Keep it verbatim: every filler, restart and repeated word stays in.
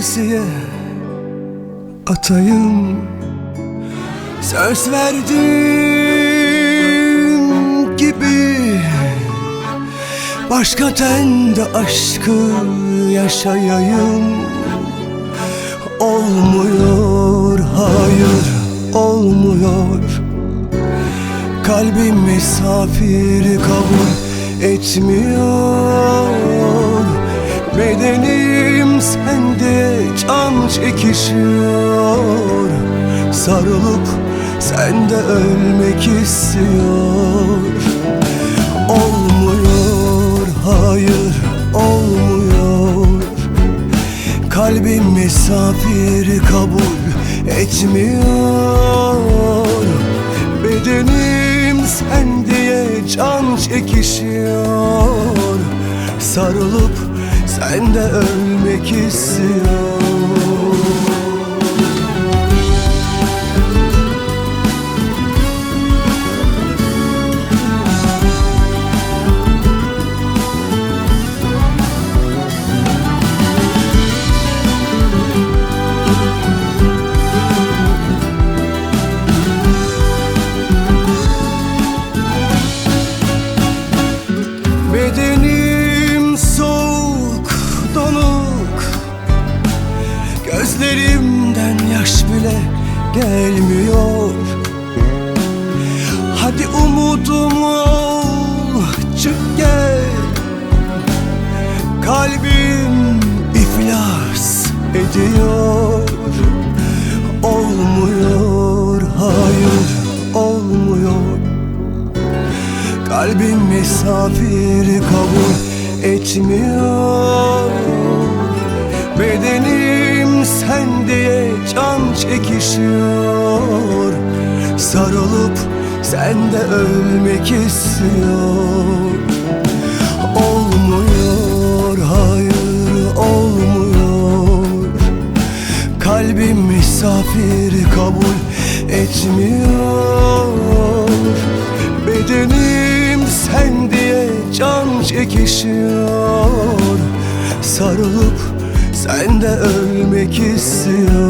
maziye atayım. Söz verdiğim gibi başka tende aşkı yaşayayım. Olmuyor, hayır olmuyor. Kalbim misafir kabul etmiyor. Bedenim sende can çekişiyor. Sarılıp sende ölmek istiyor. Olmuyor, hayır olmuyor. Kalbim misafir kabul etmiyor. Bedenim sen diye can çekişiyor. Sarılıp sen de ölmek istiyor. Bedenim soğuk, donuk. Gözlerimden yaş bile gelmiyor. Hadi umudum ol, çık gel. Kalbim iflas ediyor. Olmuyor, hayır olmuyor. Kalbim misafir kabul etmiyor. Bedenim sen diye can çekişiyor. Sarılıp sen de ölmek istiyor. Olmuyor, hayır olmuyor. Kalbim misafir kabul etmiyor. Bedenim sen diye can çekişiyor. Sarılıp sen de ölmek istiyor.